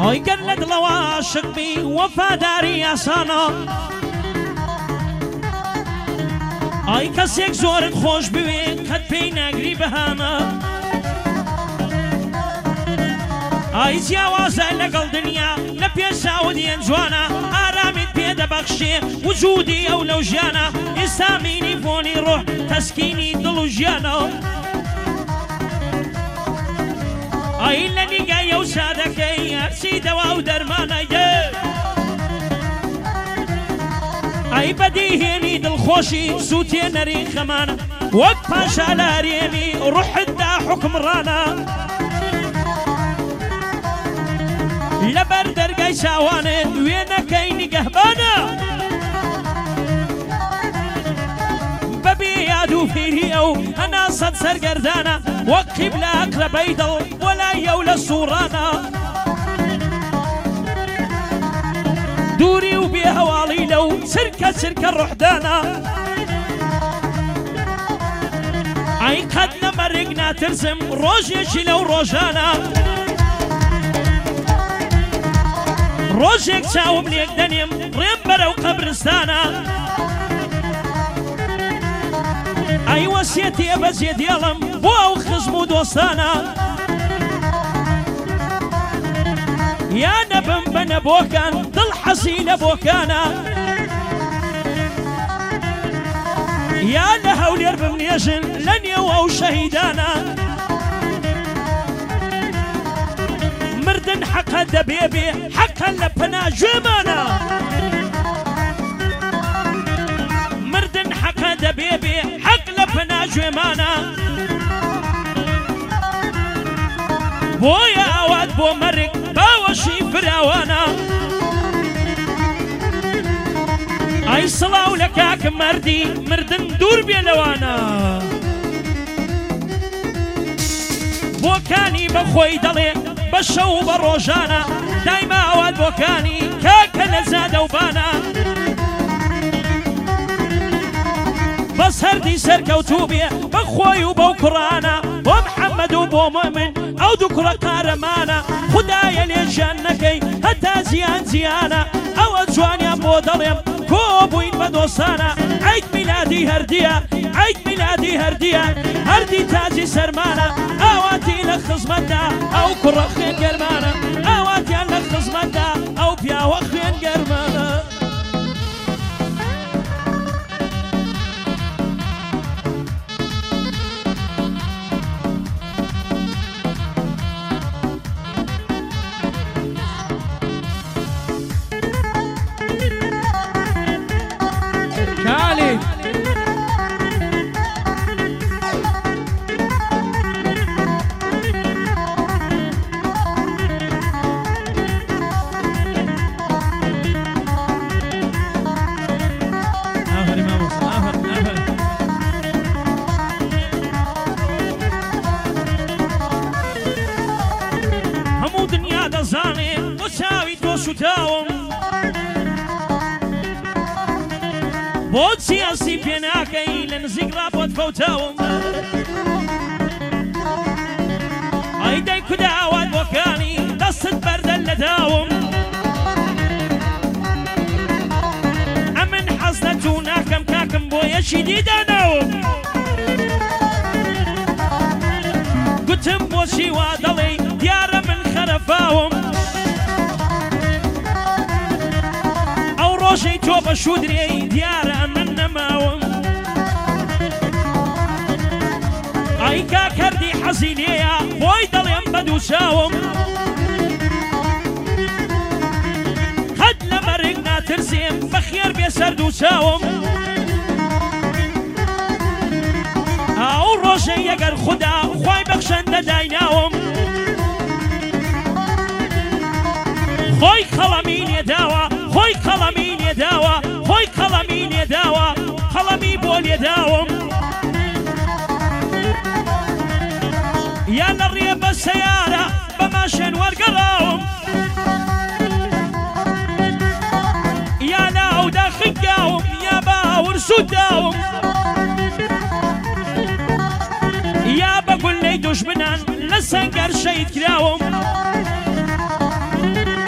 ئەی گەر لە دڵەوە عاشق بی وەفاداری ئاسانە ئەی کەسێک زۆرت خۆش بوێ کەت پێی ناگری بەهانە ئای جیاوازە لەگەڵ دنیا لە پێشاوت یەن جوانە ئارامیت پێدەبەخشێ وجودی ئەو لەو ژیانە ئێستامینی بۆنی ڕۆح تەسکینی دڵ و ژیانە ئای لە نیگای ئەو سادەکەی هەرچی دەوا و دەرمانەیە ئای بەدیهێنی دڵخۆشی سووتێ نەری خەمانە وەک پاشا لارێنی ڕوحتدا حوکمڕانە لەبەر دەرگای چاوانێ وێنەکەی نیگەهبانە بەبێ یاد و فێری ئەو هەنا سەد سەرگەردانە وەک قیبلە ئەقرەبەی دڵ وەلای ئەو لە سوورانە دووری و بێ هەواڵی لەو چرکە چرکە ڕوحدانە ئای قەت لە مەرگ ناترسم ڕۆژێکی لەو ڕۆژانە ڕۆژێک چاوم لێک دەنێم ڕێم بەرەو قەبرستانە ئەی وەسیەتی ئەبەجێ دێڵم بۆ ئەو خزم و دۆستانە یا نەبم بە نەبۆکان دڵ حەزی لە بۆکانە یا لە هەولێر بمنێژن لە نێو ئەو شەهیدانە مردن حەقە دەبێ بێ حەقە لە پەنا گوێمانە مردن حەقە دەبێ بێ حەق لە پەنا گوێمانە بۆیە ئاوات بۆ مەرگ باوەشی فراوانە ئای سڵاو لە کاکم مەردی مردن دوور بێ لەوانە بۆکانی بەخۆی دەڵێ بە شەو بە ڕۆژانە دایما ئاوات بۆکانی کاکە لە زادەوبانە بەس هەردی سەرکەوتوو بێ بەخۆی و بەو کوڕانە بۆ محەممەد و بۆ مؤمن ئەو دوو کوڕە قارەمانە خودایە لێژیان نەکەی هەتا زیان زیانە ئەوە جوانیان بۆ دەڵێم کۆ بووین بە دۆستانە عید میلادی هەردیە عید میلادی هەردیە هەردی تاجی سەرمانە ئاواتی لە خزمەتدا ئەو کوڕە خوێن گەرمانە ئاواتیان لە خزمەتدا ئەو پیاوە خوێن گەرمانە بۆچی ئەسی پێ ناکەی لە نزیک ڕابۆت فەوتاوم ئەی دەی کودا ئاوات بۆکانی دەستت بەردەن لە داوم ئەمن حەز نەچوو ناکەم کاکم بۆ یەکی دیدانەوم گوتم بۆچی وا دەڵێی دیارە من خەرەفاوم ڕۆژەی تۆ بە شودرێی دیارە من نەماوم ئای کاکەردی حەزی لێیە بۆی دەڵێم بە دوو چاوم قەت لە مەرگ ناترسێم بەخێر بێ سەر دوو چاوم ئەو ڕۆژەی ئەگەر خودا خوای بەخشەندە دایناوم خۆی خەڵەمی لێداوە خۆی خەڵەمی لێداوە خۆی خەڵەمی لێداوە خەڵەمی بۆ لێداوم یا لە ڕێ بە سەیارە بە ماشێن وەرگەڕاوم یا لە ئەودا خنگاوم یا بە ئاور سووداوم یا بە گولەی دوژمنان لە سەنگەر شەید کراوم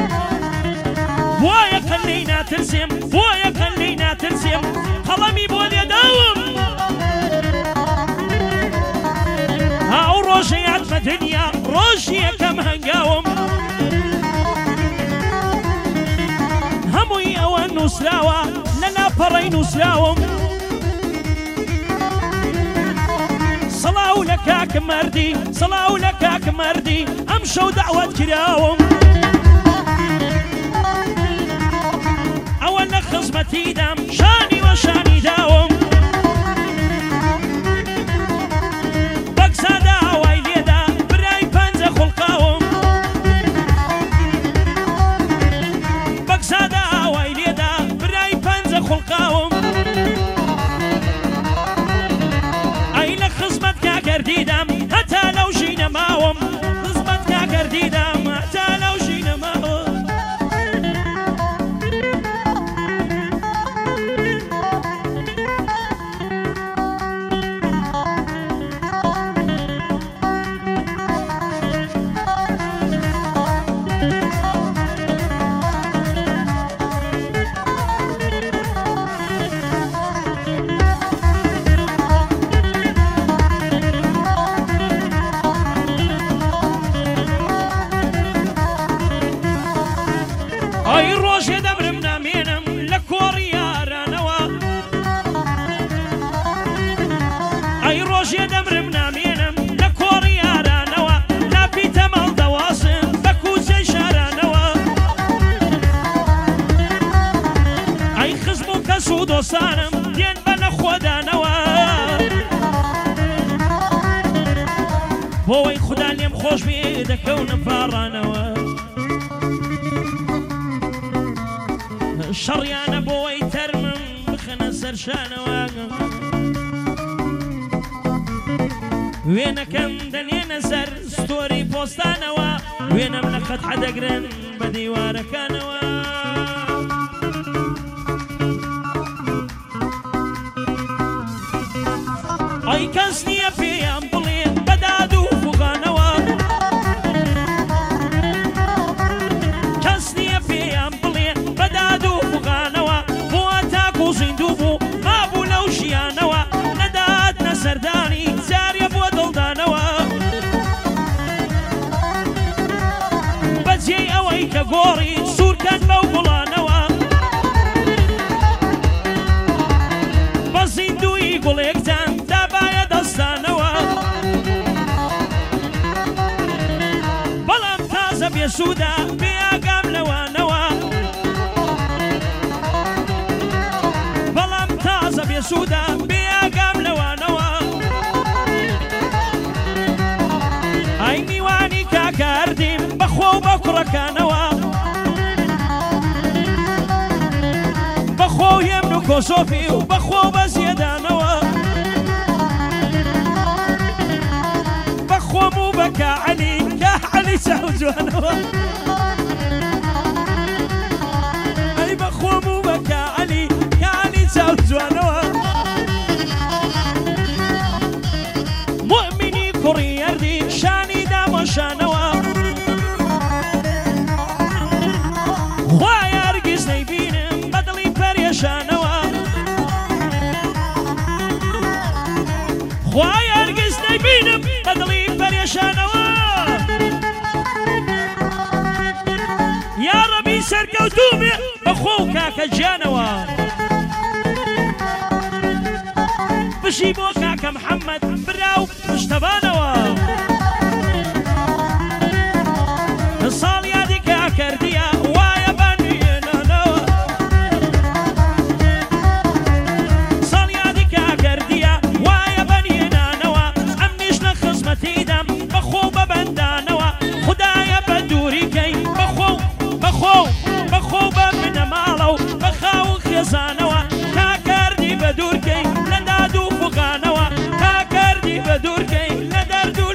ڕۆژی یەکەم هەنگاوم هەمووی ئەوە نووسراوە لە لاپەڕەی نووسراوم سەڵاو لە کاکم مەردی سەڵاو لە کاکم مەردی ئەم شەو دەعوەت کراوم ئەوە لە خزمەتیدام شانی وە شانی داوم بەگزادا ئەوای لێدا برای پەنجە خوڵقاوم بەگزادا ئەوای لێدا برای پەنجە خوڵقاوم ئەی لە خزمەت کاکەردیدام هەتا لەو ژینە ماوم خزمەت کاکەردیدام هەتا لەو ژینە ماوم ئەی ڕۆژێ دەمرم نامێنم لە کۆڕی یارانەوە ئەی ڕۆژێ دەمرم نامێنم لە کۆڕی یارانەوە لاپی تەمەڵ دەواسم بە کوچەی شارانەوە ئەی خزم و کەس و دۆستانم دێن بە نەخۆدانەوە بۆەوەی خودا لێم خۆش بێ دەکەونم پاڕانەوە شەڕیانە بۆەوەی تەرمم بخەنە سەرشانەوە وێنەکەم دەنێنە سەر ستۆری پۆستانەوە وێنەم لە خەت حەدەگرن بە دیوارەکانەوە ئەی کەس نییە پێیان بڵێن بەداد و فوغانەوە کەس نییە پێیان بڵێن بەداد و فوغانەوە بۆ تاکو و زیندوو بوو مابوو لەو ژیانەوە نەدات نەسەردانی جاریە بۆ دڵدانەوە بەجێی ئەوەی کە گۆڕی سوورکەن بەو گوڵانەوە بە زیندووی گوڵێکتان دابایە دەستانەوە بەڵام تازە بێسوودا بێئاگام لەوانەوە بەڵام تازە بێسوودا بێئاگام لەوانەوە ئەی میوانی کاکەردیم بەخۆ و بە کوڕەکانەوە بەخۆ و هێمن و کۆسۆفی و بەخۆ و بە زیێدانەوە بەخۆم و بە کاعەلی کاعەلی چاو جوانەوە ئەی بەخۆم و بە کاعەلی کاعەلی چاو جوانەوە مومینی کوڕی یەردی شانی دامۆشانەوە خوای هەرگیز نەیبینم بە دڵی پەرێشانەوە خوای هەرگیز نەیبینم بە دڵی پەرێشانەوە یا ڕەبی سەرکەوتوومێ بەخۆ و کاکە گیانەوە بژی بۆ کاکە محەممەد براو پشتەبانەوە ساڵ یادی کاکەردیە وایە بانوێنانەوە ساڵ یادی کاکەردیە وایە بەنێنانەوە ئەم نیش لە خزمەتیدەم بەخۆ بە بەندانەوە خودایە بە دووریکەی بەخۆ بە منە ماڵە و بە خاو و خێزانەوە کاکەردی بە دوورکەی لە داد و فوغانەوە کاکەردی بە دوورکەی لە دەرد و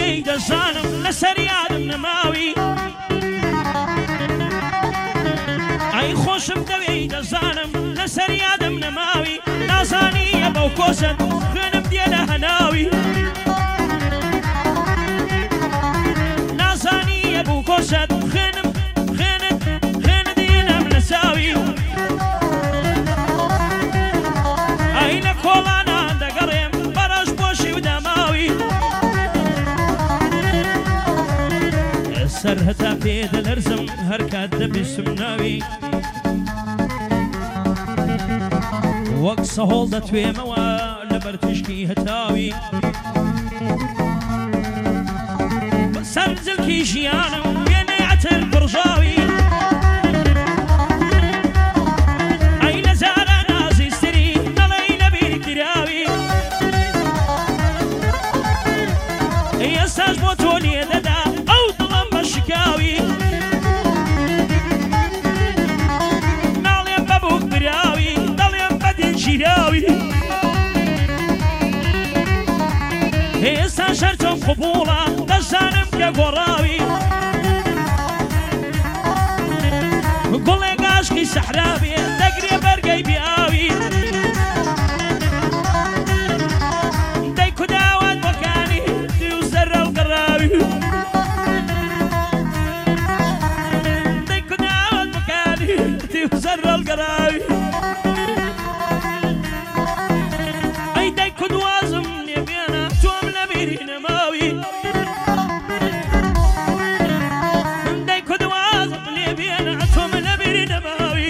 دەوێی دەزانم لەسەر یادم نەماوی ئەی خۆشم دەوێی دەزانم لەسەر یادم نەماوی نازانیە بەو کۆسەت خوێنم دێ لە هەناوی نازانیە بەو کۆسەت خوێنت دێنم لە چاوی ئەی لە کۆڵانان دەگەڕێم بەڕەش بۆشی و دەماوی سەر هەتا پێ دەلەرزم هەر کات دەبیستم ناوی وەک سەهۆڵ دەتوێمەوە لەبەر تشکی هەتاوی سەر جلکی ژیانم وێنەی عەتر پڕژاوی ئەی لە جارە نازیستری دەڵێی لەبیری کراوی ئێستاش بۆ تۆ لێ دەدا ئەو دڵم بە شکاوی ناڵێم بە بووک براوی دەڵێم بە دین ژیراوی ئێستا شەرتۆم قبوڵە دەزانم کە گۆڕاوی گوڵێک عاشقی سەحرا بێ دەگرێ بەرگەی بیاوی دەی کوداوات بۆکانی دی و زەرە و گەڕاوی دەی کوداوات بۆکانی دی و زەرە و گەڕاوی ئەی دەی کودوازم نێبێنە تۆم لە بیری نەماوی دەی کودوازم نێبێنە تۆم لە بیری نەماوی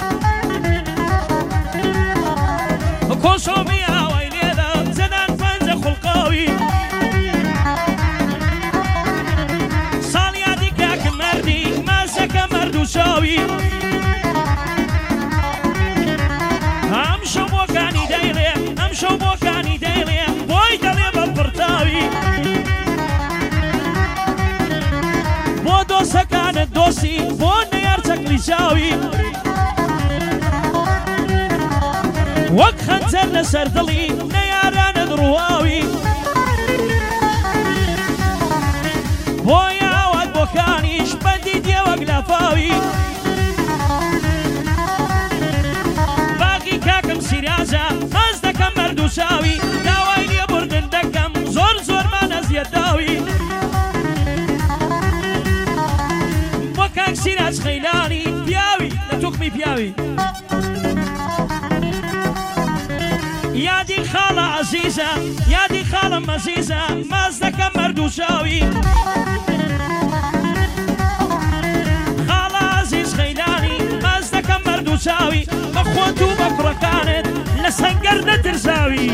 کۆسۆ بیاوەی لێدا زەدان پەنجە خوڵقاوی ساڵ یادی کاکە مەردی ماسەکە مەرد و چاوی ئەم شەو بۆکانی دەیڵێ ئەم شەو بۆکانی دەیڵێ بۆی دەڵێ بە پڕتاوی بۆ دۆستەکانت دۆستی بۆ نەیار چەکلی چاوی وەک خەنجەر لەسەر دڵی نەیارانت ڕواوی بۆ یاوات بۆکانیش بەندی دێ وەک لافاوی باقی کاکەم سیرازە مەز دەکەم مەرد و چاوی داوای لێبوردن دەکەم زۆر زۆرمان ئەزیەت داوی بۆ کاک سیراج خەیلانی پیاوی لە توخمی پیاوی یادی خاڵە عەزیزە یادی خاڵم عەزیزە ماز دەکەم مەرد و چاوی خاڵە عەزیز خەیلانی ماز دەکەم مەرد و چاوی بە خۆت و بە کوڕەکانت لە سەنگەر نەترساوی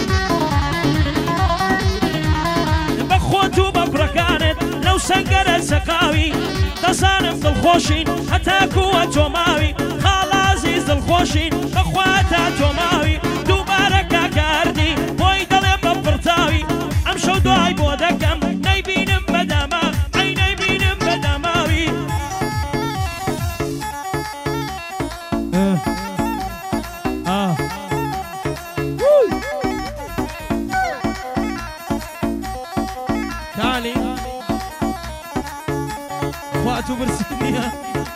بە خۆت و بە کوڕەکانت لەو سەنگەرە سەقاوی دەزانم دڵخۆشین هەتاکو وە تۆماوی خاڵە عەزیز دڵخۆشین بەخوا تا تۆماوی دووبارە کاکاردی بۆی دەڵێم بە پڕتاوی ئەم شەو دوای بۆ دەکەم نەیبینم بەداما ئەی نەیبینم بەداماوی کالی خواتو برسنیە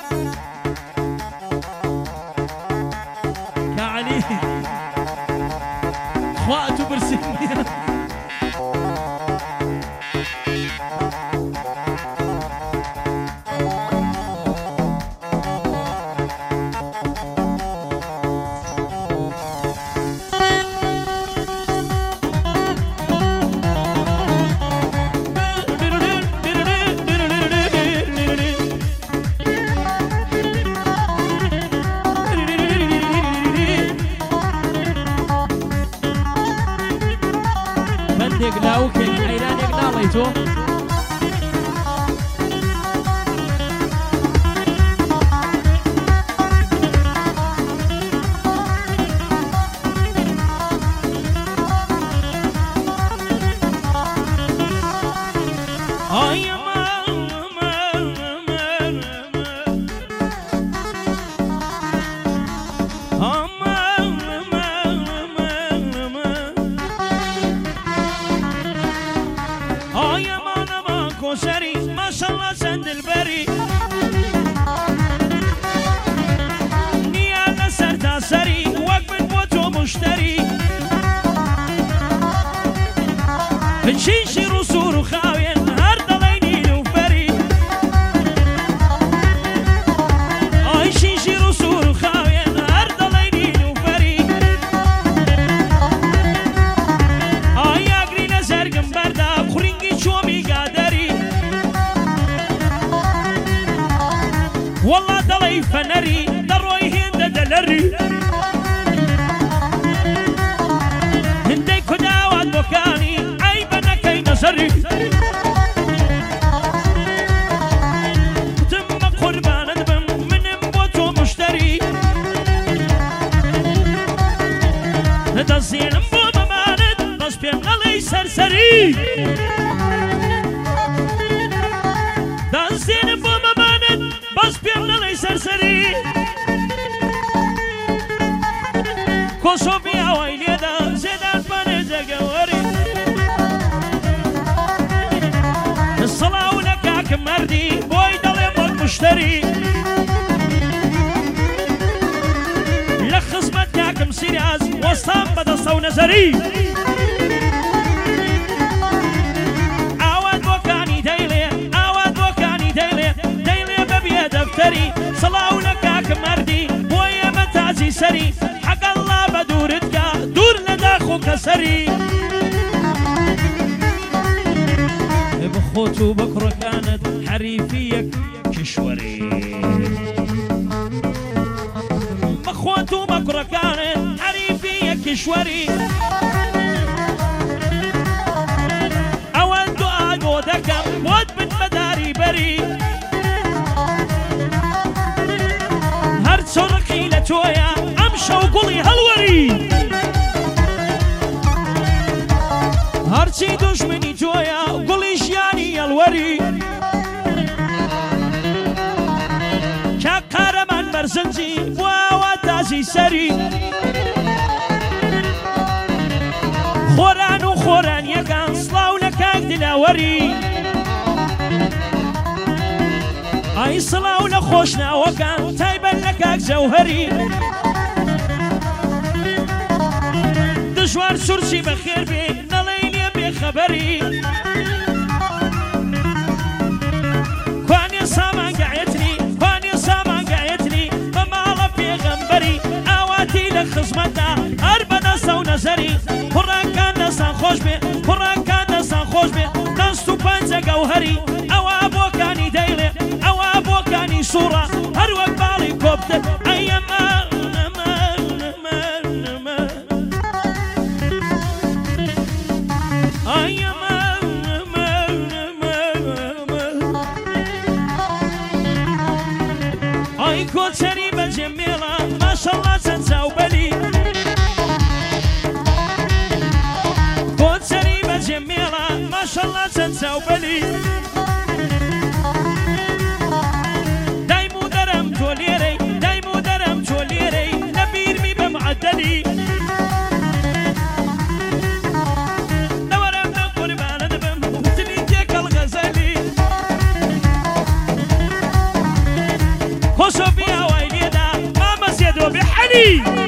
کالی خواتو برسنیە بەندێک لاوکێن ئەیرانێک ناڵی تۆ I am كوسري ما شاء الله سند البري نيانا سرتا سري وقف بوتو مشتري شيشي رسول خاوين هرد ليني وفري شيشي رسول خاوين هرد ليني وفري يا قرينا زرقم بردا خرينجي شومي قادري والله دلي فنري دروي هند دلري هندي كداوات بوكاني سري تم قربان ادبم من بوتو مشتري دزين بو مماند بس بيم علي سرسري دزين بو مماند بس بيم علي سرسري كوسوفيا ويلي دا زيدان بانيزا قوري الصلاة ولكاك مردي بوي دلي مشتري لخصمتك مسيراز وصام بدصو نزري عواد بوكاني ديلي عواد بوكاني ديلي ديلي ببيا دفتري صلاة ولكاك مردي بوي متازي سري حق الله بدورتك دور لداخو كسري بخوت وبكرة كانت حريفيك كشوري بخوت وبكرة كانت حريفيك كشوري أول دعاء ودكم ود من مداري بري هرد سرقي لتويا أمشى وقولي هالوري هرچی دشمنی جویا گلیش یعنی الوری که قهرمان برزنجی و تازی سری خوران و خوران یکان صلاو لکاک دلاوری ای صلاو لخوشنا وکان تایبن لکاک زوهری دشوار سرسی بخیر بی خبري كواني سامان قاعدتني كواني سامان قاعدتني مما في غنبري اواتي لخصمتها اربدا سو نزري قران كان نسان خوش بي قران كان نسان خوش بي ناس بانزا جوهري او ابو كاني ديلي او ابو كاني صورة هر وقت بالي كوبت ايام كوتشري بجميلة ما شاء الله تنساو بلي كوتشري بجميلة ما شاء الله تنساو بلي دايمو درم توليري دايمو درم توليري نبير مي بمعدلي دورم قربان دبم تليجيك الغزالي كوسوفيا ويليدا ماما زيدو بحلي